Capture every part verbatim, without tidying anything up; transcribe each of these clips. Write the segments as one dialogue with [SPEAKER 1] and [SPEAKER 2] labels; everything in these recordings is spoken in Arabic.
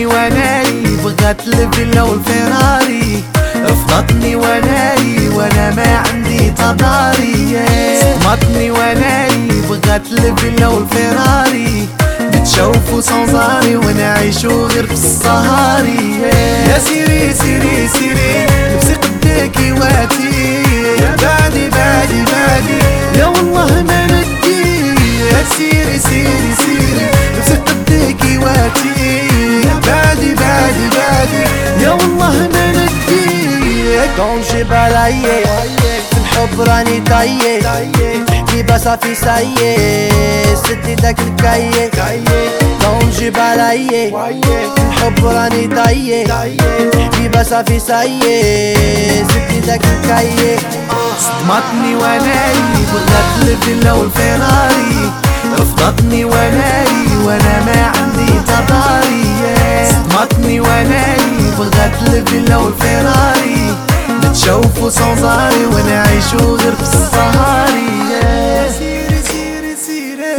[SPEAKER 1] صدمتني واناي بغات الفيلا والفيراري، رفضتني واناي وانا ما عندي تضاري. صدمتني واناي بغات الفيلا والفيراري، بتشوفوا صنزاري ونعيشو غير في الصهاري. يا سيري سيري سيري لبسي قداكي واتي، يا بعدي بعدي بعدي يا والله ما ندي. يا سيري سيري سيري لبسي قداكي واتي، يا بعدي بعدي بعدي يا والله ما ندي.
[SPEAKER 2] كونجي بالايي في الحب راني طايي، تحكي بصافي سايي سدي داك الكايي. كونجي بالايي في الحب راني طايي، تحكي بصافي سايي سدي داك الكايي.
[SPEAKER 1] صدمتني واناي بغات الفيلا والفيراري، رفضتني واناي وانا ما عندي تضاري. صدمتني واناي بغات الفيلا والفيراري، بتشوفوا صنزاري ونعيشو غير في الصهاري. يا سيري سيري سيري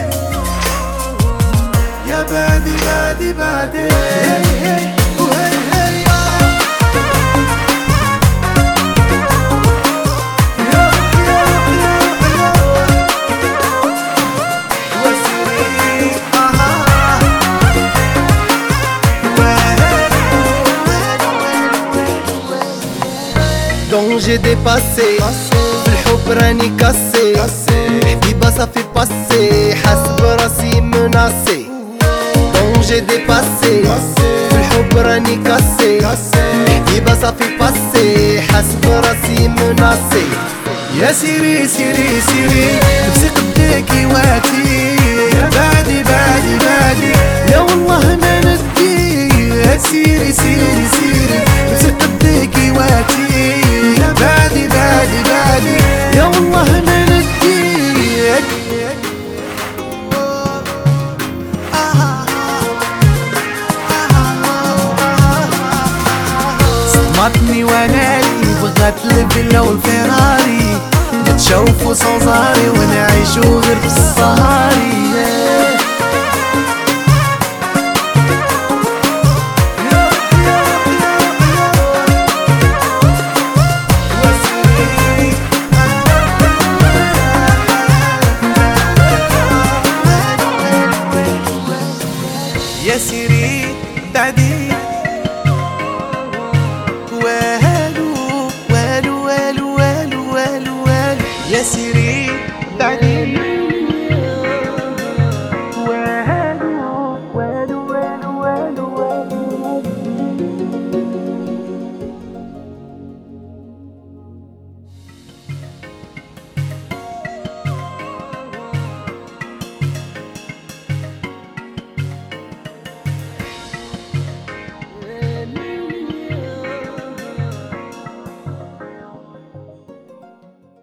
[SPEAKER 1] يا بادي بادي بادي
[SPEAKER 2] Donc j'ai dépassé في الحب راني كاسي، حبيبة صافي باسي حاسب راسي مناسي. Donc j'ai dépassé في الحب راني كاسي، حبيبة صافي باسي حاسب راسي مناسي.
[SPEAKER 1] يا سيري سيري سيري لبسي قداكي واتي، يا بعدي بعدي بعدي يا والله ما ندي. يا سيري سيري سيري لبسي قداكي واتي، يا بعدي بعدي بعدي يا والله ما ندي. صدمتني واناي بغات الفيلا والفيراري، بتشوفوا صنزاري ونعيشو غير في الصهاري. يا سيري بعدي والو والو والو والو والو والو يا سيري